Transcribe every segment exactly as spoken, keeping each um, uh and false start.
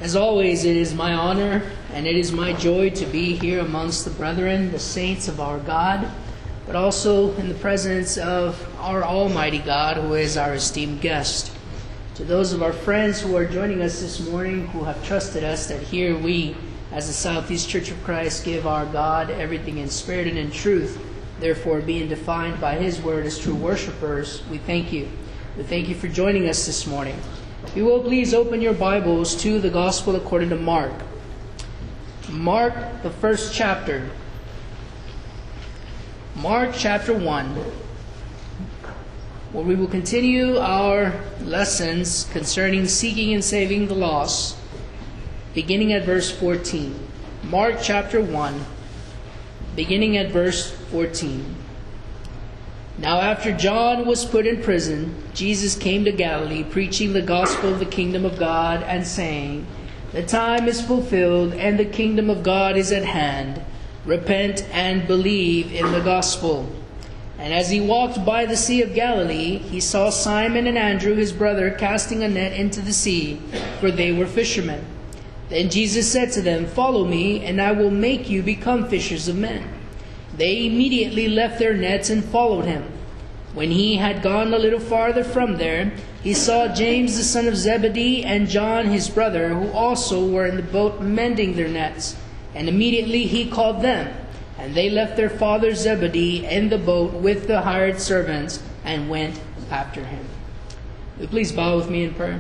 As always, it is my honor and it is my joy to be here amongst the brethren, the saints of our God, but also in the presence of our Almighty God, who is our esteemed guest. To those of our friends who are joining us this morning, who have trusted us that here we, as the Southeast Church of Christ, give our God everything in spirit and in truth, therefore being defined by His word as true worshipers, we thank you. We thank you for joining us this morning. If you will, please open your Bibles to the Gospel according to Mark. Mark, the first chapter. Mark chapter one, where we will continue our lessons concerning seeking and saving the lost, beginning at verse fourteen. Mark chapter one, beginning at verse fourteen. Now after John was put in prison, Jesus came to Galilee, preaching the gospel of the kingdom of God, and saying, "The time is fulfilled, and the kingdom of God is at hand. Repent and believe in the gospel." And as he walked by the Sea of Galilee, he saw Simon and Andrew, his brother, casting a net into the sea, for they were fishermen. Then Jesus said to them, "Follow me, and I will make you become fishers of men." They immediately left their nets and followed him. When he had gone a little farther from there, he saw James the son of Zebedee and John his brother, who also were in the boat mending their nets. And immediately he called them. And they left their father Zebedee in the boat with the hired servants and went after him. Will you please bow with me in prayer?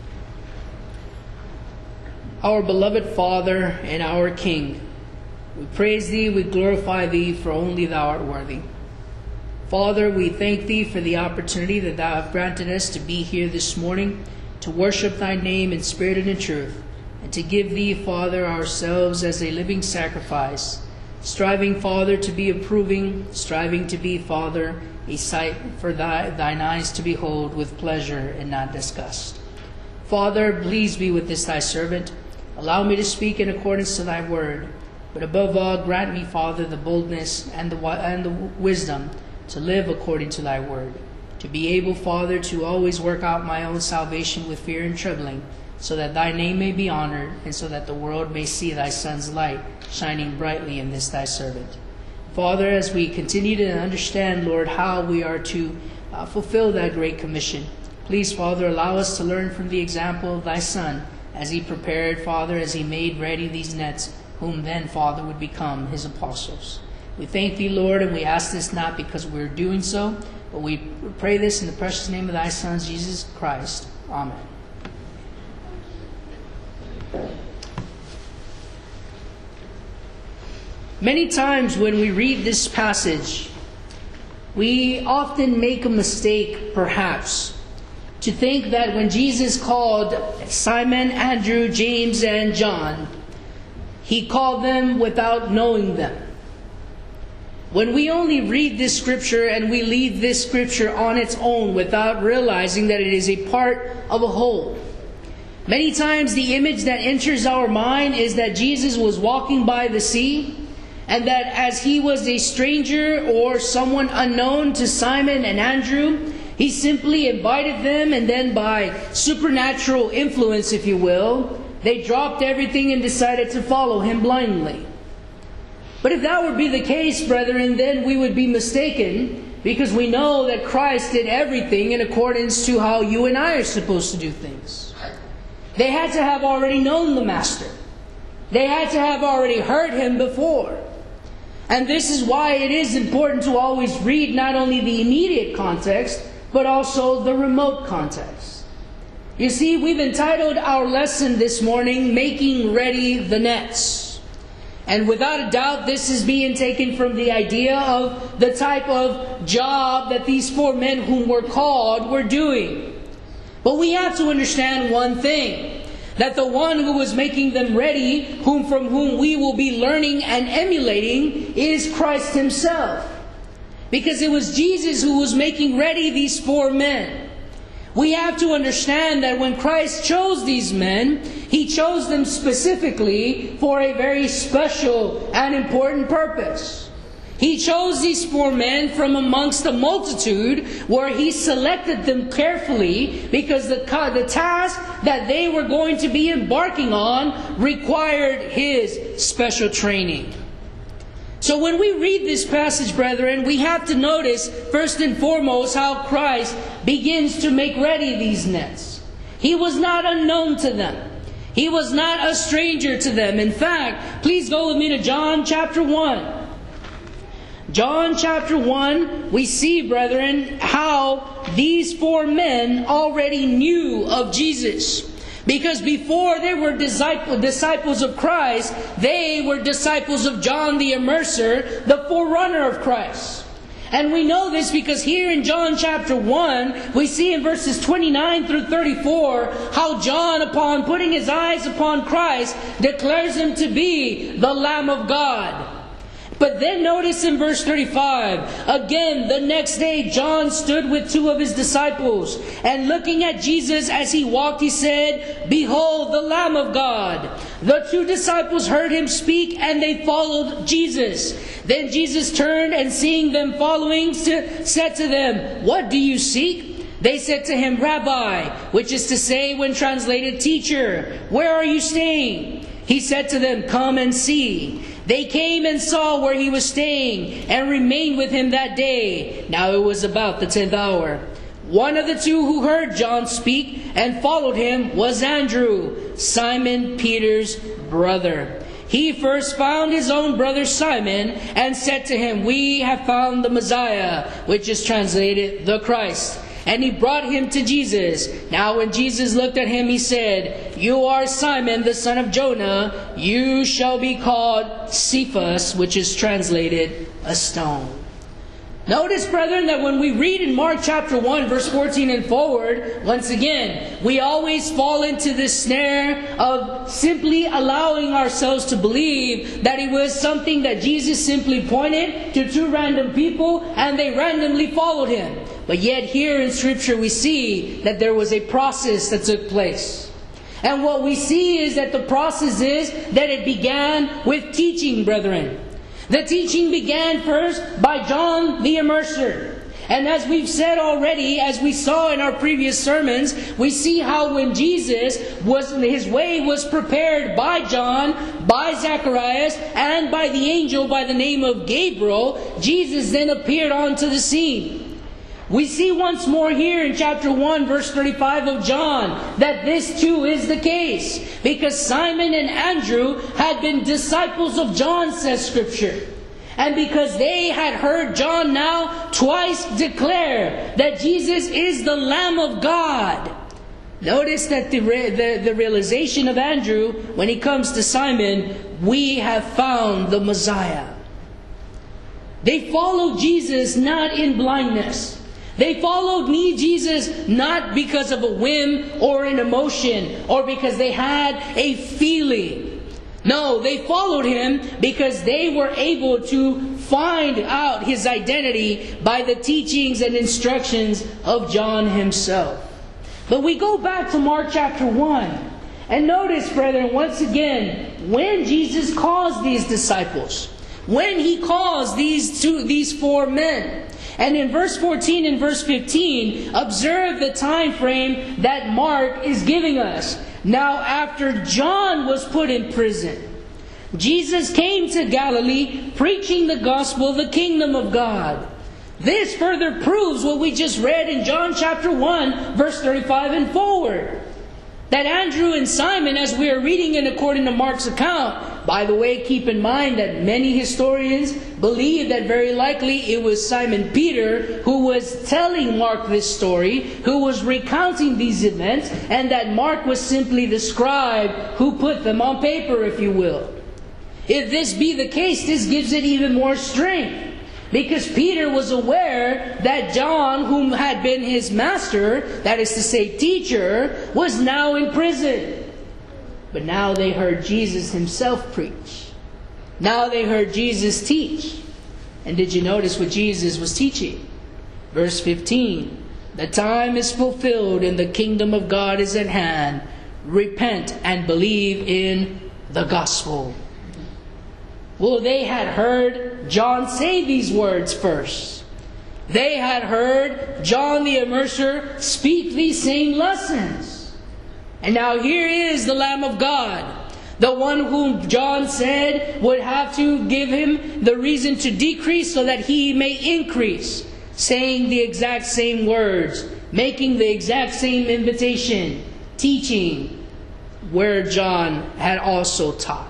Our beloved Father and our King, we praise Thee, we glorify Thee, for only Thou art worthy. Father, we thank Thee for the opportunity that Thou hast granted us to be here this morning, to worship Thy name in spirit and in truth, and to give Thee, Father, ourselves as a living sacrifice, striving, Father, to be approving, striving to be, Father, a sight for thy, Thine eyes to behold with pleasure and not disgust. Father, please be with this Thy servant. Allow me to speak in accordance to Thy word. But above all, grant me, Father, the boldness and the, and the wisdom to live according to Thy word, to be able, Father, to always work out my own salvation with fear and trembling, so that Thy name may be honored, and so that the world may see Thy Son's light shining brightly in this Thy servant. Father, as we continue to understand, Lord, how we are to uh, fulfill that great commission, please, Father, allow us to learn from the example of Thy Son, as He prepared, Father, as He made ready these nets, whom then, Father, would become His apostles. We thank Thee, Lord, and we ask this not because we're doing so, but we pray this in the precious name of Thy Son, Jesus Christ. Amen. Many times when we read this passage, we often make a mistake, perhaps, to think that when Jesus called Simon, Andrew, James, and John, He called them without knowing them. When we only read this scripture and we leave this scripture on its own without realizing that it is a part of a whole, many times the image that enters our mind is that Jesus was walking by the sea, and that as He was a stranger or someone unknown to Simon and Andrew, He simply invited them, and then by supernatural influence, if you will, they dropped everything and decided to follow Him blindly. But if that would be the case, brethren, then we would be mistaken, because we know that Christ did everything in accordance to how you and I are supposed to do things. They had to have already known the Master. They had to have already heard Him before. And this is why it is important to always read not only the immediate context, but also the remote context. You see, we've entitled our lesson this morning, "Making Ready the Nets." And without a doubt, this is being taken from the idea of the type of job that these four men whom were called were doing. But we have to understand one thing, that the one who was making them ready, whom from whom we will be learning and emulating, is Christ Himself. Because it was Jesus who was making ready these four men. We have to understand that when Christ chose these men, He chose them specifically for a very special and important purpose. He chose these four men from amongst a multitude where he selected them carefully because the, the task that they were going to be embarking on required his special training. So when we read this passage, brethren, we have to notice first and foremost how Christ begins to make ready these nets. He was not unknown to them. He was not a stranger to them. In fact, please go with me to John chapter one. John chapter one, we see, brethren, how these four men already knew of Jesus. Because before they were disciple, disciples of Christ, they were disciples of John the Immerser, the forerunner of Christ. And we know this because here in John chapter one, we see in verses twenty-nine through thirty-four, how John, upon putting his eyes upon Christ, declares him to be the Lamb of God. But then notice in verse thirty-five, again, the next day John stood with two of his disciples, and looking at Jesus as he walked, he said, "Behold, the Lamb of God." The two disciples heard him speak, and they followed Jesus. Then Jesus turned, and seeing them following, said to them, "What do you seek?" They said to him, "Rabbi," which is to say, when translated, teacher, "where are you staying?" He said to them, "Come and see." They came and saw where he was staying, and remained with him that day. Now it was about the tenth hour. One of the two who heard John speak and followed him was Andrew, Simon Peter's brother. He first found his own brother Simon, and said to him, "We have found the Messiah," which is translated, the Christ. And he brought him to Jesus. Now when Jesus looked at him, he said, "You are Simon, the son of Jonah. You shall be called Cephas," which is translated, a stone. Notice, brethren, that when we read in Mark chapter one, verse fourteen and forward, once again, we always fall into this snare of simply allowing ourselves to believe that it was something that Jesus simply pointed to two random people and they randomly followed him. But yet here in Scripture we see that there was a process that took place. And what we see is that the process is that it began with teaching, brethren. The teaching began first by John the Immerser. And as we've said already, as we saw in our previous sermons, we see how when Jesus was, his way was prepared by John, by Zacharias, and by the angel by the name of Gabriel, Jesus then appeared onto the scene. We see once more here in chapter one, verse thirty-five of John, that this too is the case. Because Simon and Andrew had been disciples of John, says Scripture. And because they had heard John now twice declare that Jesus is the Lamb of God. Notice that the, the, the realization of Andrew, when he comes to Simon, "We have found the Messiah." They followed Jesus not in blindness. They followed me, Jesus, not because of a whim or an emotion or because they had a feeling. No, they followed him because they were able to find out his identity by the teachings and instructions of John himself. But we go back to Mark chapter one. And notice, brethren, once again, when Jesus calls these disciples, when he calls these two, these four men, and in verse fourteen and verse fifteen, observe the time frame that Mark is giving us. Now after John was put in prison, Jesus came to Galilee preaching the gospel of the kingdom of God. This further proves what we just read in John chapter one, verse thirty-five and forward. That Andrew and Simon, as we are reading it according to Mark's account, by the way, keep in mind that many historians believe that very likely it was Simon Peter who was telling Mark this story, who was recounting these events, and that Mark was simply the scribe who put them on paper, if you will. If this be the case, this gives it even more strength. Because Peter was aware that John, whom had been his master, that is to say teacher, was now in prison. But now they heard Jesus himself preach. Now they heard Jesus teach. And did you notice what Jesus was teaching? Verse fifteen. The time is fulfilled and the kingdom of God is at hand. Repent and believe in the gospel. Well, they had heard John say these words first. They had heard John the Immerser speak these same lessons. And now here is the Lamb of God, the one whom John said would have to give him the reason to decrease so that he may increase, saying the exact same words, making the exact same invitation, teaching where John had also taught.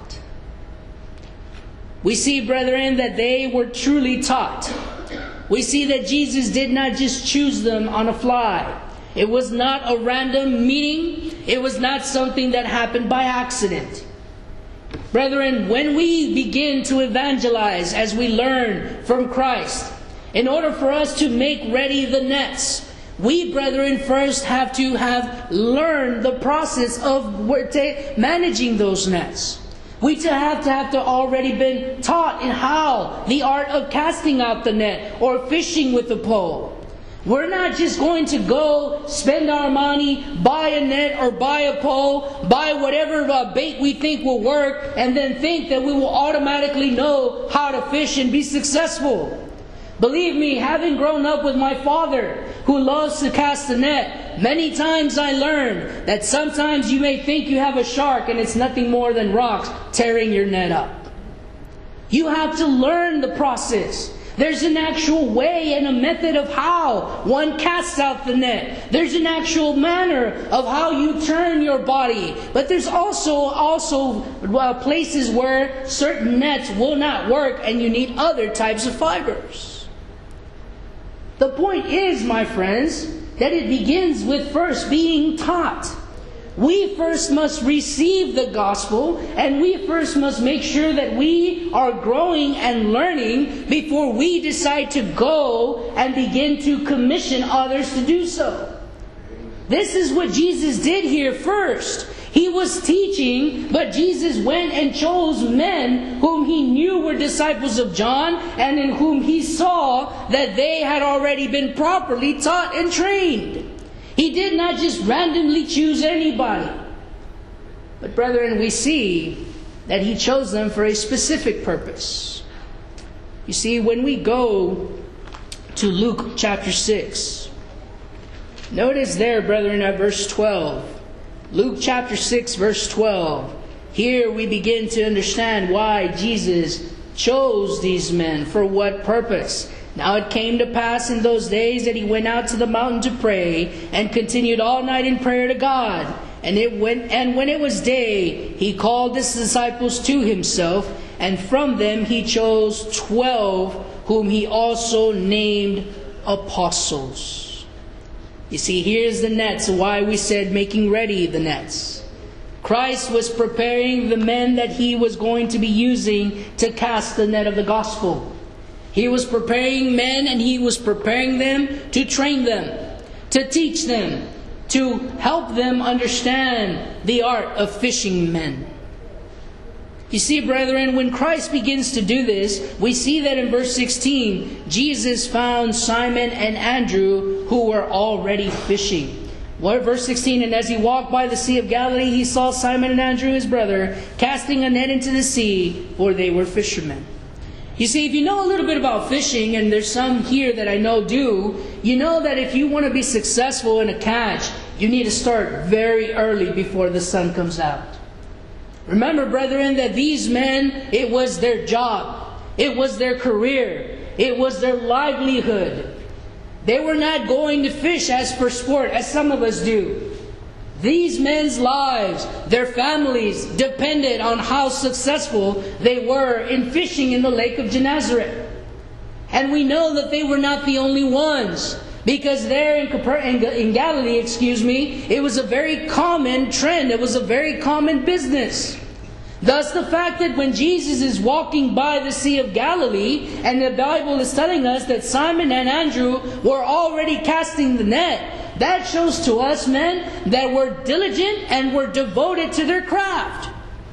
We see, brethren, that they were truly taught. We see that Jesus did not just choose them on a fly. It was not a random meeting. It was not something that happened by accident. Brethren, when we begin to evangelize as we learn from Christ, in order for us to make ready the nets, we, brethren, first have to have learned the process of managing those nets. We to have to have to already been taught in how the art of casting out the net or fishing with the pole. We're not just going to go spend our money, buy a net or buy a pole, buy whatever uh, bait we think will work, and then think that we will automatically know how to fish and be successful. Believe me, having grown up with my father, who loves to cast a net, many times I learned that sometimes you may think you have a shark and it's nothing more than rocks tearing your net up. You have to learn the process. There's an actual way and a method of how one casts out the net. There's an actual manner of how you turn your body. But there's also also uh, places where certain nets will not work and you need other types of fibers. The point is, my friends, that it begins with first being taught. We first must receive the gospel, and we first must make sure that we are growing and learning before we decide to go and begin to commission others to do so. This is what Jesus did here first. He was teaching, but Jesus went and chose men whom he knew were disciples of John and in whom he saw that they had already been properly taught and trained. He did not just randomly choose anybody. But brethren, we see that he chose them for a specific purpose. You see, when we go to Luke chapter six, notice there, brethren, at verse twelve. Luke chapter six, verse twelve. Here we begin to understand why Jesus chose these men, for what purpose. Now it came to pass in those days that he went out to the mountain to pray, and continued all night in prayer to God. And it went, and when it was day, he called his disciples to himself, and from them he chose twelve, whom he also named apostles. You see, here's the nets, why we said making ready the nets. Christ was preparing the men that he was going to be using to cast the net of the gospel. He was preparing men, and he was preparing them to train them, to teach them, to help them understand the art of fishing men. You see, brethren, when Christ begins to do this, we see that in verse sixteen, Jesus found Simon and Andrew, who were already fishing. What, verse sixteen, and as he walked by the Sea of Galilee, he saw Simon and Andrew, his brother, casting a net into the sea, for they were fishermen. You see, if you know a little bit about fishing, and there's some here that I know do, you know that if you want to be successful in a catch, you need to start very early before the sun comes out. Remember, brethren, that these men, it was their job. It was their career. It was their livelihood. They were not going to fish as for sport, as some of us do. These men's lives, their families, depended on how successful they were in fishing in the Lake of Gennesaret. And we know that they were not the only ones. Because there in, in Galilee, excuse me, it was a very common trend. It was a very common business. Thus, the fact that when Jesus is walking by the Sea of Galilee, and the Bible is telling us that Simon and Andrew were already casting the net, that shows to us men that were diligent and were devoted to their craft.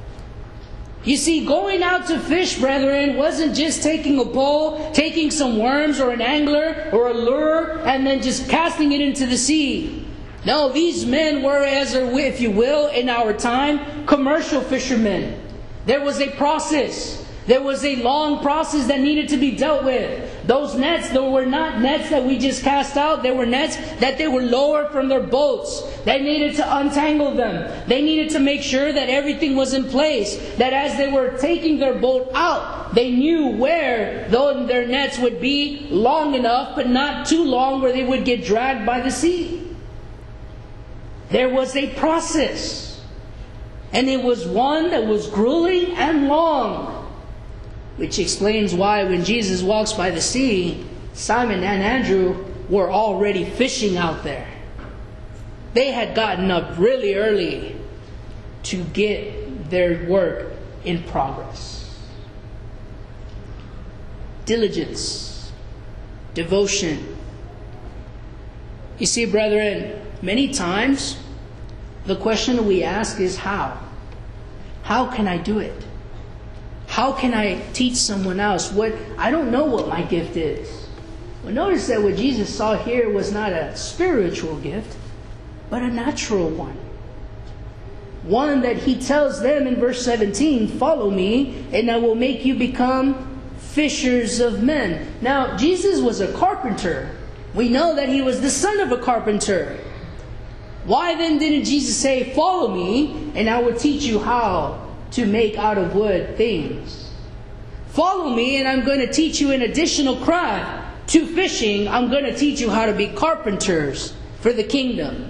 You see, going out to fish, brethren, wasn't just taking a pole, taking some worms or an angler or a lure, and then just casting it into the sea. No, these men were, as if you will, in our time, commercial fishermen. There was a process. There was a long process that needed to be dealt with. Those nets, they were not nets that we just cast out. They were nets that they were lowered from their boats. They needed to untangle them. They needed to make sure that everything was in place. That as they were taking their boat out, they knew where though their nets would be long enough, but not too long where they would get dragged by the sea. There was a process. And it was one that was grueling and long. Which explains why when Jesus walks by the sea, Simon and Andrew were already fishing out there. They had gotten up really early to get their work in progress. Diligence, devotion. You see, brethren, many times the question we ask is how? How can I do it? How can I teach someone else? What I don't know what my gift is. Well, notice that what Jesus saw here was not a spiritual gift, but a natural one. One that he tells them in verse seventeen, follow me, and I will make you become fishers of men. Now, Jesus was a carpenter. We know that he was the son of a carpenter. Why then didn't Jesus say, follow me, and I will teach you how to make out of wood things? Follow me and I'm going to teach you an additional craft. To fishing, I'm going to teach you how to be carpenters for the kingdom.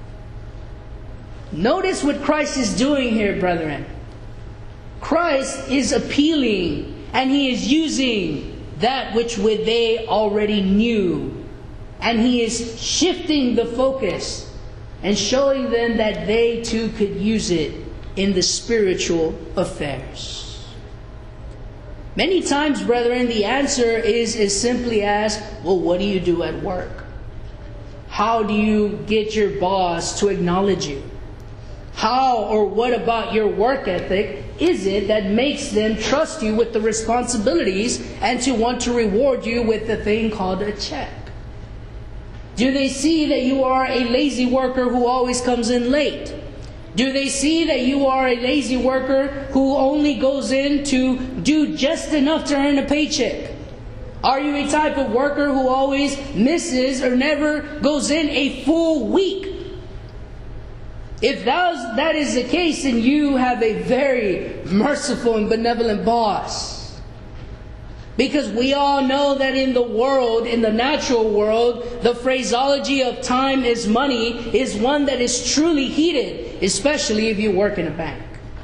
Notice what Christ is doing here, brethren. Christ is appealing and he is using that which they already knew. And he is shifting the focus and showing them that they too could use it in the spiritual affairs. Many times, brethren, the answer is as simply as, well, what do you do at work? How do you get your boss to acknowledge you? How or what about your work ethic is it that makes them trust you with the responsibilities and to want to reward you with the thing called a check? Do they see that you are a lazy worker who always comes in late? Do they see that you are a lazy worker who only goes in to do just enough to earn a paycheck? Are you a type of worker who always misses or never goes in a full week? If that, that is the case, then you have a very merciful and benevolent boss. Because we all know that in the world, in the natural world, the phraseology of time is money is one that is truly heated, especially if you work in a bank.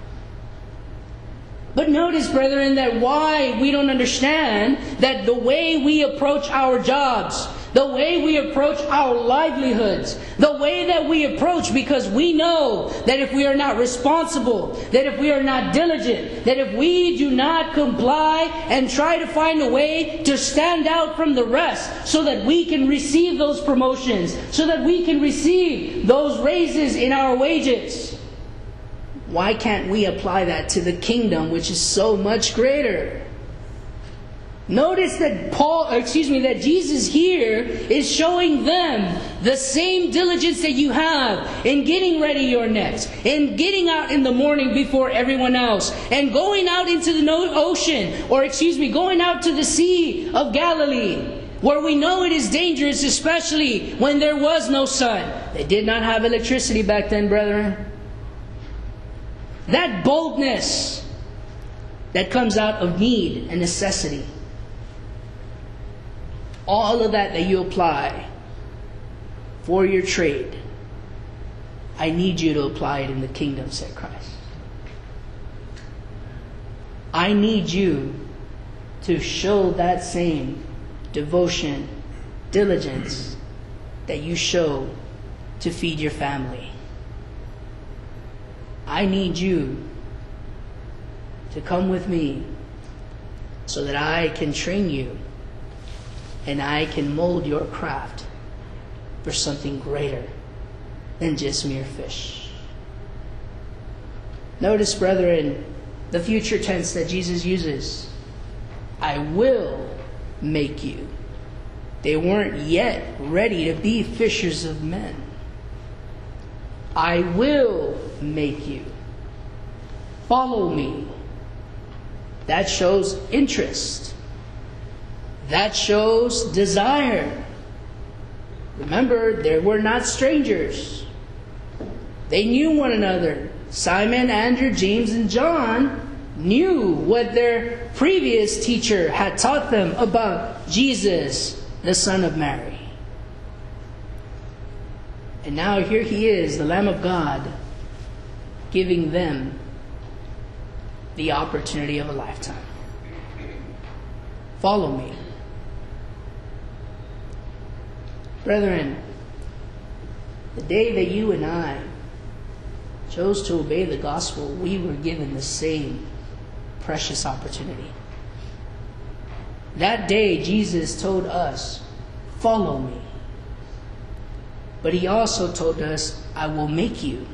But notice, brethren, that why we don't understand that the way we approach our jobs, the way we approach our livelihoods, the way that we approach, because we know that if we are not responsible, that if we are not diligent, that if we do not comply and try to find a way to stand out from the rest so that we can receive those promotions, so that we can receive those raises in our wages, why can't we apply that to the kingdom, which is so much greater? Notice that Paul, excuse me, that Jesus here is showing them the same diligence that you have in getting ready your nets, in getting out in the morning before everyone else, and going out into the ocean, or excuse me, going out to the Sea of Galilee, where we know it is dangerous, especially when there was no sun. They did not have electricity back then, brethren. That boldness that comes out of need and necessity. All of that that you apply for your trade, I need you to apply it in the kingdom, said Christ. I need you to show that same devotion, diligence that you show to feed your family. I need you to come with me so that I can train you and I can mold your craft for something greater than just mere fish. Notice, brethren, the future tense that Jesus uses. I will make you. They weren't yet ready to be fishers of men. I will make you. Follow me. That shows interest. That shows desire. Remember, they were not strangers. They knew one another. Simon, Andrew, James, and John knew what their previous teacher had taught them about Jesus, the Son of Mary. And now here he is, the Lamb of God, giving them the opportunity of a lifetime. Follow me. Brethren, the day that you and I chose to obey the gospel, we were given the same precious opportunity. That day, Jesus told us, follow me. But he also told us, I will make you.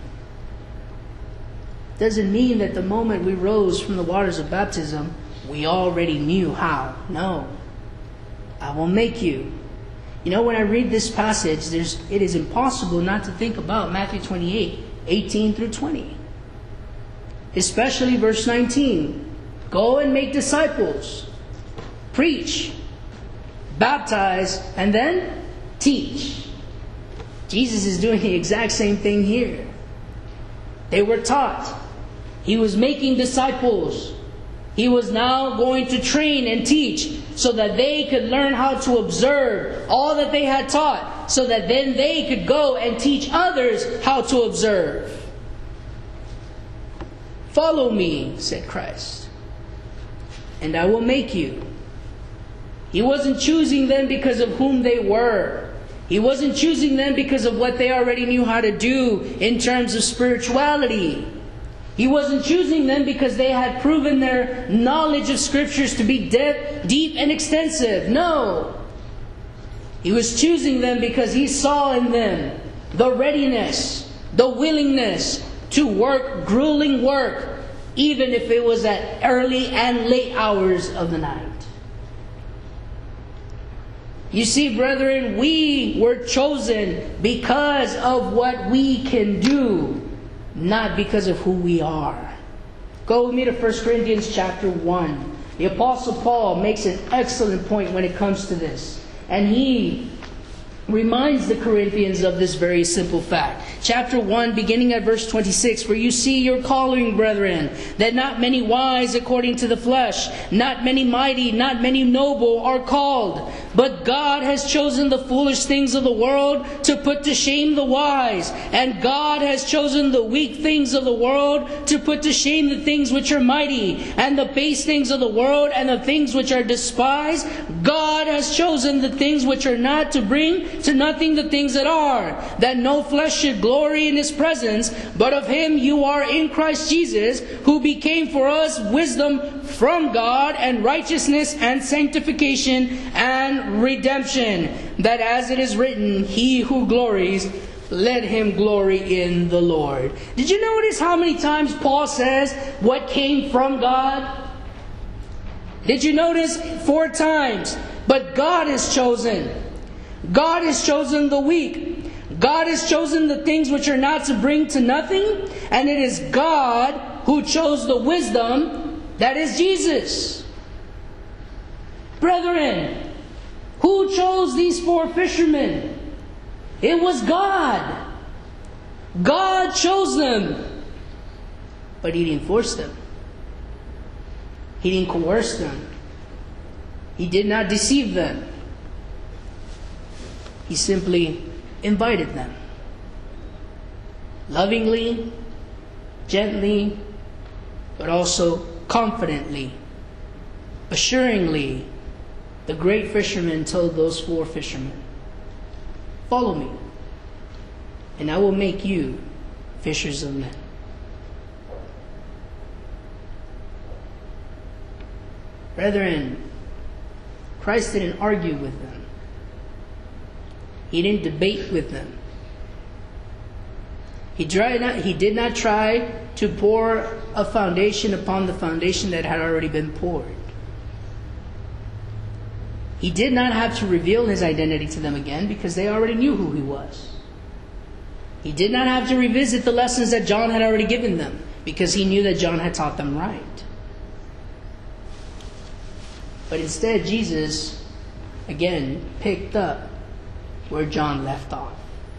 Doesn't mean that the moment we rose from the waters of baptism, we already knew how. No. I will make you. You know, when I read this passage, there's, it is impossible not to think about Matthew twenty-eight, eighteen through twenty. Especially verse nineteen. Go and make disciples. Preach. Baptize. And then teach. Jesus is doing the exact same thing here. They were taught. He was making disciples. He was now going to train and teach so that they could learn how to observe all that they had taught, so that then they could go and teach others how to observe. Follow me, said Christ, and I will make you. He wasn't choosing them because of whom they were. He wasn't choosing them because of what they already knew how to do in terms of spirituality. He wasn't choosing them because they had proven their knowledge of Scriptures to be de- deep and extensive. No. He was choosing them because He saw in them the readiness, the willingness to work grueling work, even if it was at early and late hours of the night. You see, brethren, we were chosen because of what we can do, not because of who we are. Go with me to First Corinthians chapter one. The Apostle Paul makes an excellent point when it comes to this. And he reminds the Corinthians of this very simple fact. Chapter one, beginning at verse twenty-six, for you see your calling, brethren, that not many wise according to the flesh, not many mighty, not many noble are called. But God has chosen the foolish things of the world to put to shame the wise. And God has chosen the weak things of the world to put to shame the things which are mighty. And the base things of the world and the things which are despised. God has chosen the things which are not to bring to nothing the things that are, that no flesh should glory in His presence. But of Him you are in Christ Jesus, who became for us wisdom from God and righteousness and sanctification and redemption, that as it is written, he who glories, let him glory in the Lord. Did you notice how many times Paul says what came from God? Did you notice? Four times. But God has chosen. God has chosen the weak. God has chosen the things which are not to bring to nothing. And it is God who chose the wisdom, that is Jesus. Brethren, who chose these four fishermen? It was God. God chose them. But He didn't force them. He didn't coerce them. He did not deceive them. He simply invited them. Lovingly, gently, but also confidently, assuringly, the great fisherman told those four fishermen, follow me, and I will make you fishers of men. Brethren, Christ didn't argue with them. He didn't debate with them. He, tried not, he did not try to pour a foundation upon the foundation that had already been poured. He did not have to reveal His identity to them again because they already knew who He was. He did not have to revisit the lessons that John had already given them because he knew that John had taught them right. But instead, Jesus, again, picked up where John left off.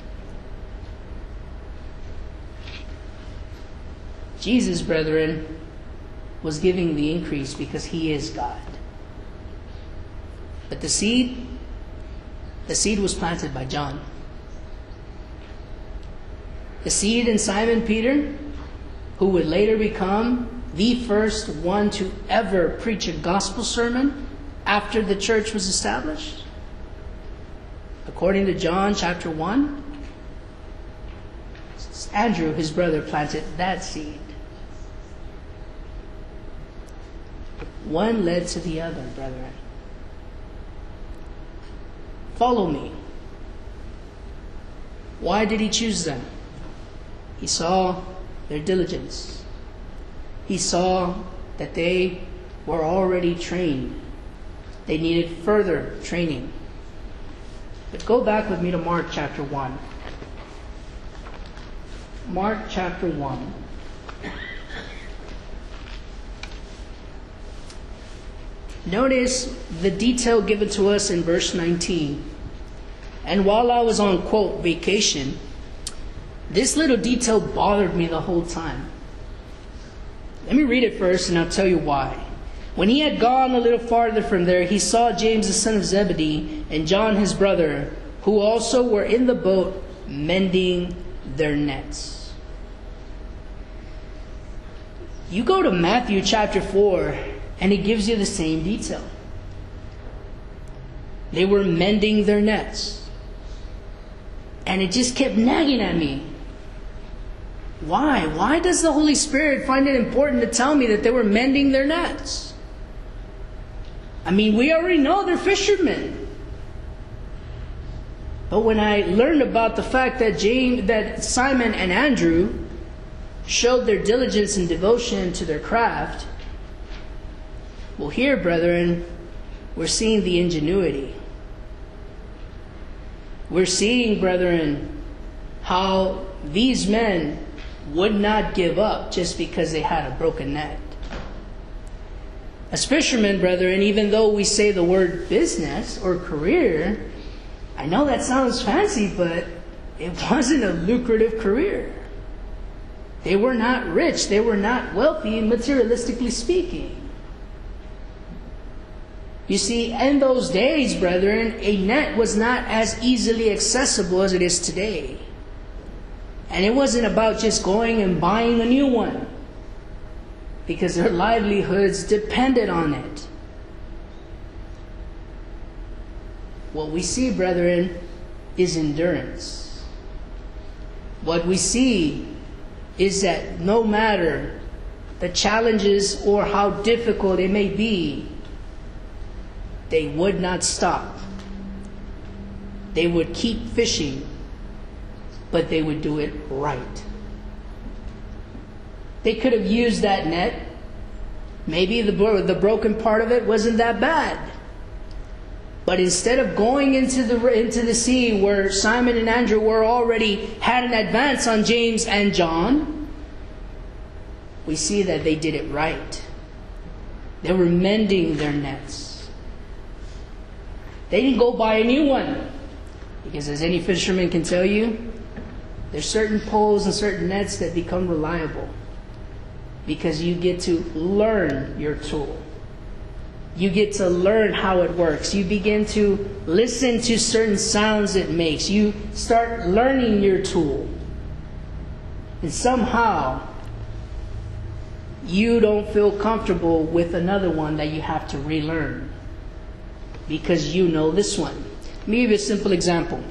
Jesus, brethren, was giving the increase because he is God. But the seed, the seed was planted by John. The seed in Simon Peter, who would later become the first one to ever preach a gospel sermon after the church was established. According to John chapter one, Andrew, his brother, planted that seed. One led to the other, brethren. Follow me. Why did he choose them? He saw their diligence. He saw that they were already trained. They needed further training. But go back with me to Mark chapter one. Mark chapter one. Notice the detail given to us in verse nineteen. And while I was on, quote, vacation, this little detail bothered me the whole time. Let me read it first and I'll tell you why. When he had gone a little farther from there, he saw James the son of Zebedee and John his brother, who also were in the boat mending their nets. You go to Matthew chapter four and it gives you the same detail. They were mending their nets. And it just kept nagging at me. Why? Why does the Holy Spirit find it important to tell me that they were mending their nets? I mean, we already know they're fishermen. But when I learned about the fact that James, that Simon and Andrew showed their diligence and devotion to their craft, well, here, brethren, we're seeing the ingenuity. We're seeing, brethren, how these men would not give up just because they had a broken net. As fishermen, brethren, even though we say the word business or career, I know that sounds fancy, but it wasn't a lucrative career. They were not rich. They were not wealthy, materialistically speaking. You see, in those days, brethren, a net was not as easily accessible as it is today. And it wasn't about just going and buying a new one, because their livelihoods depended on it. What we see, brethren, is endurance. What we see is that no matter the challenges or how difficult it may be, they would not stop. They would keep fishing, but they would do it right. They could have used that net. Maybe the, the broken part of it wasn't that bad. But instead of going into the, into the sea where Simon and Andrew were already had an advance on James and John, we see that they did it right. They were mending their nets. They didn't go buy a new one. Because as any fisherman can tell you, there's certain poles and certain nets that become reliable. Because you get to learn your tool. You get to learn how it works. You begin to listen to certain sounds it makes. You start learning your tool. And somehow, you don't feel comfortable with another one that you have to relearn. Because you know this one. Let me give you a simple example.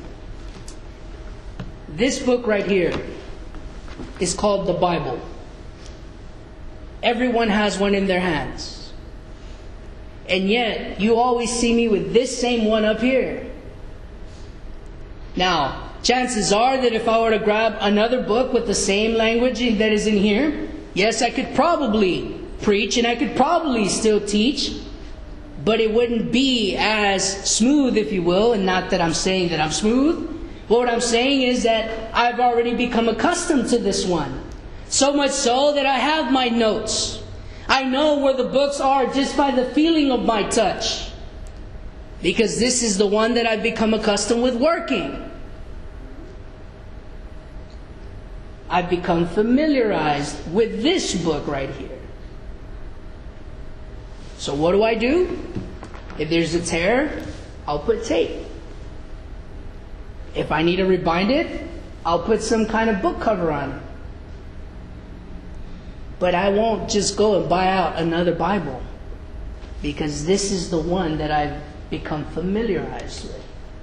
This book right here is called the Bible. Everyone has one in their hands. And yet, you always see me with this same one up here. Now, chances are that if I were to grab another book with the same language that is in here, yes, I could probably preach and I could probably still teach, but it wouldn't be as smooth, if you will, and not that I'm saying that I'm smooth. But what I'm saying is that I've already become accustomed to this one. So much so that I have my notes. I know where the books are just by the feeling of my touch, because this is the one that I've become accustomed with working. I've become familiarized with this book right here. So what do I do? If there's a tear, I'll put tape. If I need to rebind it, I'll put some kind of book cover on it. But I won't just go and buy out another Bible, because this is the one that I've become familiarized with.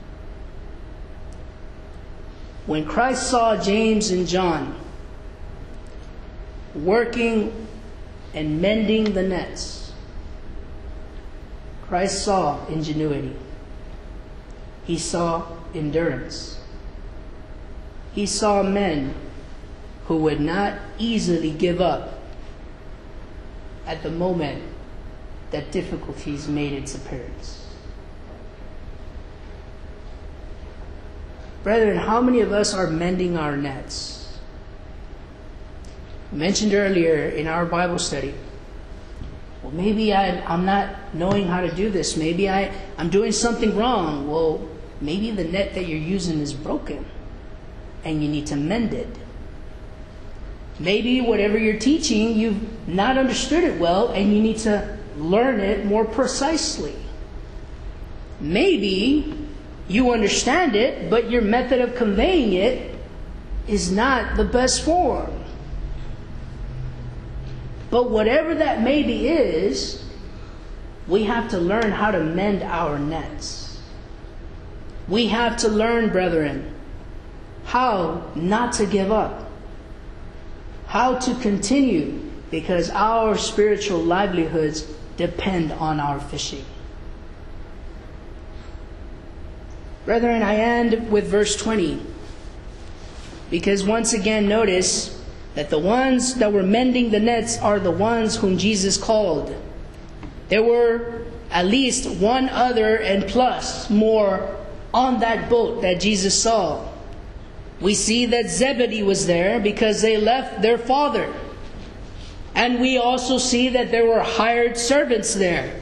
When Christ saw James and John working and mending the nets, Christ saw ingenuity. He saw endurance. He saw men who would not easily give up at the moment that difficulties made its appearance. Brethren, how many of us are mending our nets? I mentioned earlier in our Bible study, well, maybe I, I'm not knowing how to do this. Maybe I, I'm doing something wrong. Well, maybe the net that you're using is broken and you need to mend it. Maybe whatever you're teaching, you've not understood it well and you need to learn it more precisely. Maybe you understand it, but your method of conveying it is not the best form. But whatever that maybe is, we have to learn how to mend our nets. We have to learn, brethren, how not to give up, how to continue, because our spiritual livelihoods depend on our fishing. Brethren, I end with verse twenty, because once again notice that the ones that were mending the nets are the ones whom Jesus called. There were at least one other and plus more on that boat that Jesus saw. We see that Zebedee was there because they left their father. And we also see that there were hired servants there.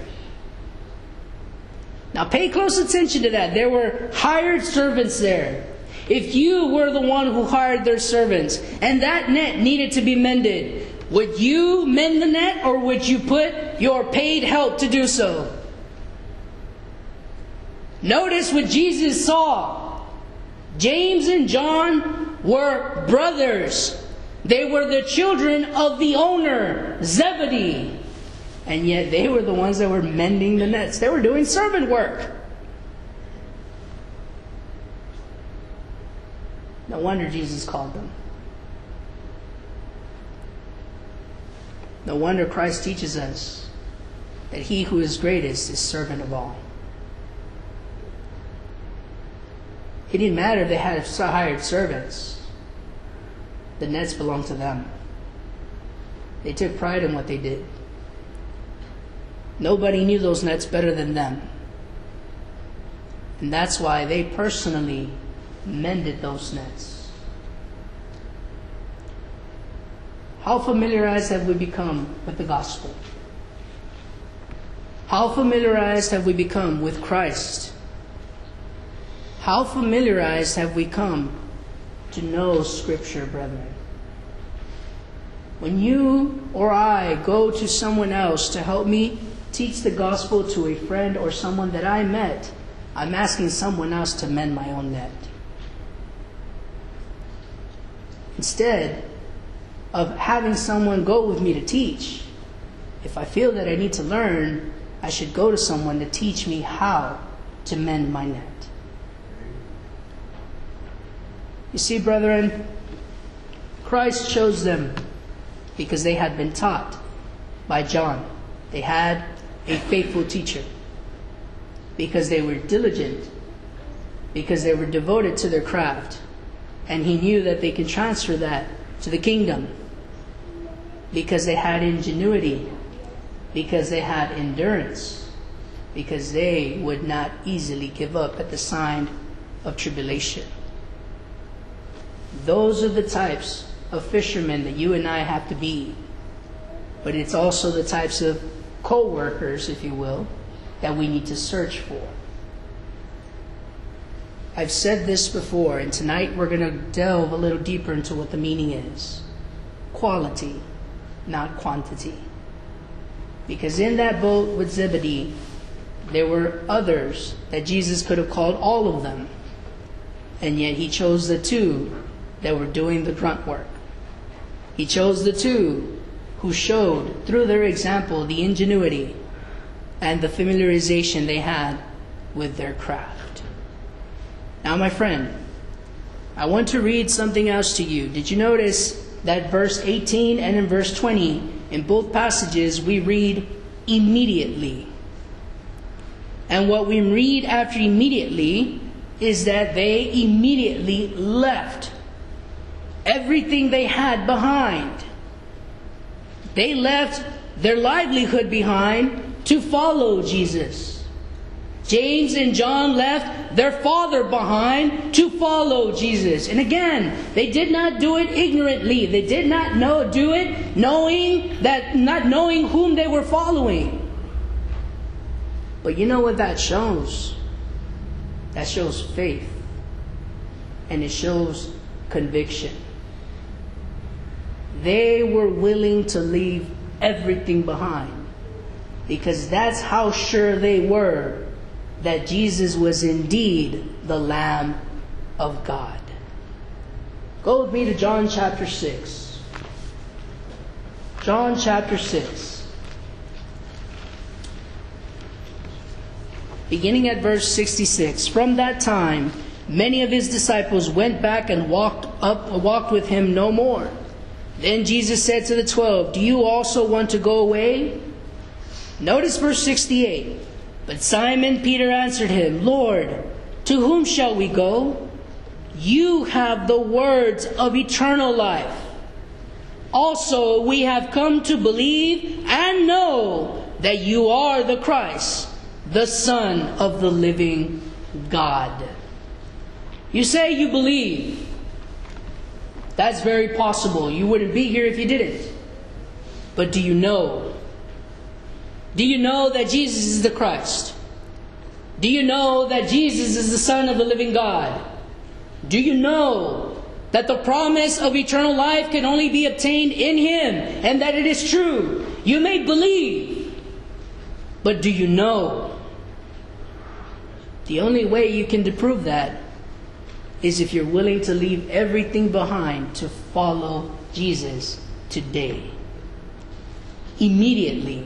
Now pay close attention to that. There were hired servants there. If you were the one who hired their servants and that net needed to be mended, would you mend the net or would you put your paid help to do so? Notice what Jesus saw. James and John were brothers. They were the children of the owner, Zebedee. And yet they were the ones that were mending the nets. They were doing servant work. No wonder Jesus called them. No wonder Christ teaches us that he who is greatest is servant of all. It didn't matter if they had hired servants. The nets belonged to them. They took pride in what they did. Nobody knew those nets better than them. And that's why they personally mended those nets. How familiarized have we become with the gospel? How familiarized have we become with Christ? How familiarized have we come to know Scripture, brethren? When you or I go to someone else to help me teach the gospel to a friend or someone that I met, I'm asking someone else to mend my own net. Instead of having someone go with me to teach, if I feel that I need to learn, I should go to someone to teach me how to mend my net. You see, brethren, Christ chose them because they had been taught by John. They had a faithful teacher. Because they were diligent. Because they were devoted to their craft. And he knew that they could transfer that to the kingdom. Because they had ingenuity. Because they had endurance. Because they would not easily give up at the sign of tribulation. Those are the types of fishermen that you and I have to be. but it's also the types of co-workers, if you will, that we need to search for. I've said this before, and tonight we're going to delve a little deeper into what the meaning is. Quality, not quantity. Because in that boat with Zebedee, there were others that Jesus could have called all of them. And yet he chose the two that were doing the grunt work. He chose the two who showed through their example the ingenuity and the familiarization they had with their craft. Now, my friend, I want to read something else to you. Did you notice that verse eighteen and in verse twenty, in both passages, we read immediately? And what we read after immediately is that they immediately left everything they had behind. They left their livelihood behind to follow Jesus. James and John left their father behind to follow Jesus. And again, they did not do it ignorantly. They did not know do it knowing that not knowing whom they were following. But you know what that shows? That shows faith. And it shows conviction. They were willing to leave everything behind, because that's how sure they were that Jesus was indeed the Lamb of God. Go with me to John chapter six. John chapter six. Beginning at verse sixty-six. From that time, many of his disciples went back and walked up, walked with him no more. Then Jesus said to the twelve, "Do you also want to go away?" Notice verse sixty-eight. But Simon Peter answered him, "Lord, to whom shall we go? You have the words of eternal life. Also, we have come to believe and know that you are the Christ, the Son of the living God." You say you believe. That's very possible. You wouldn't be here if you didn't. But do you know? Do you know that Jesus is the Christ? Do you know that Jesus is the Son of the living God? Do you know that the promise of eternal life can only be obtained in Him, and that it is true? You may believe, but do you know? The only way you can prove that is if you're willing to leave everything behind to follow Jesus today. Immediately.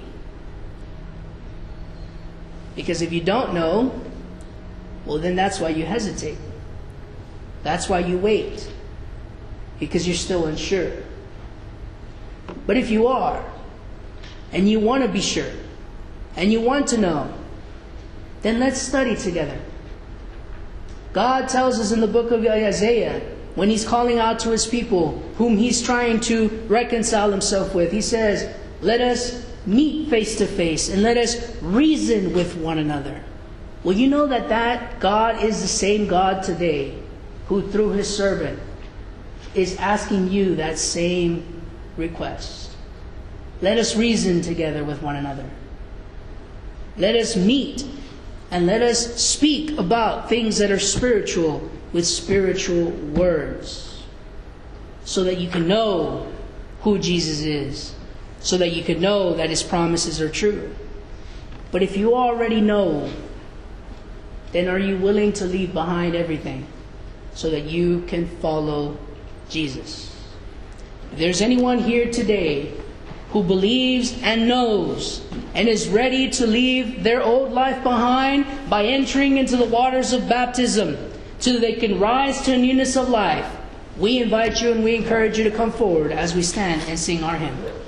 Because if you don't know, well, then that's why you hesitate. That's why you wait. Because you're still unsure. But if you are, and you want to be sure, and you want to know, then let's study together. God tells us in the book of Isaiah, when He's calling out to His people, whom He's trying to reconcile Himself with, He says, "Let us meet face to face, and let us reason with one another." Well, you know that that God is the same God today, who through His servant is asking you that same request. Let us reason together with one another. Let us meet and let us speak about things that are spiritual with spiritual words, so that you can know who Jesus is, so that you can know that His promises are true. But if you already know, then are you willing to leave behind everything so that you can follow Jesus? If there's anyone here today who believes and knows and is ready to leave their old life behind by entering into the waters of baptism so that they can rise to a newness of life, we invite you and we encourage you to come forward as we stand and sing our hymn.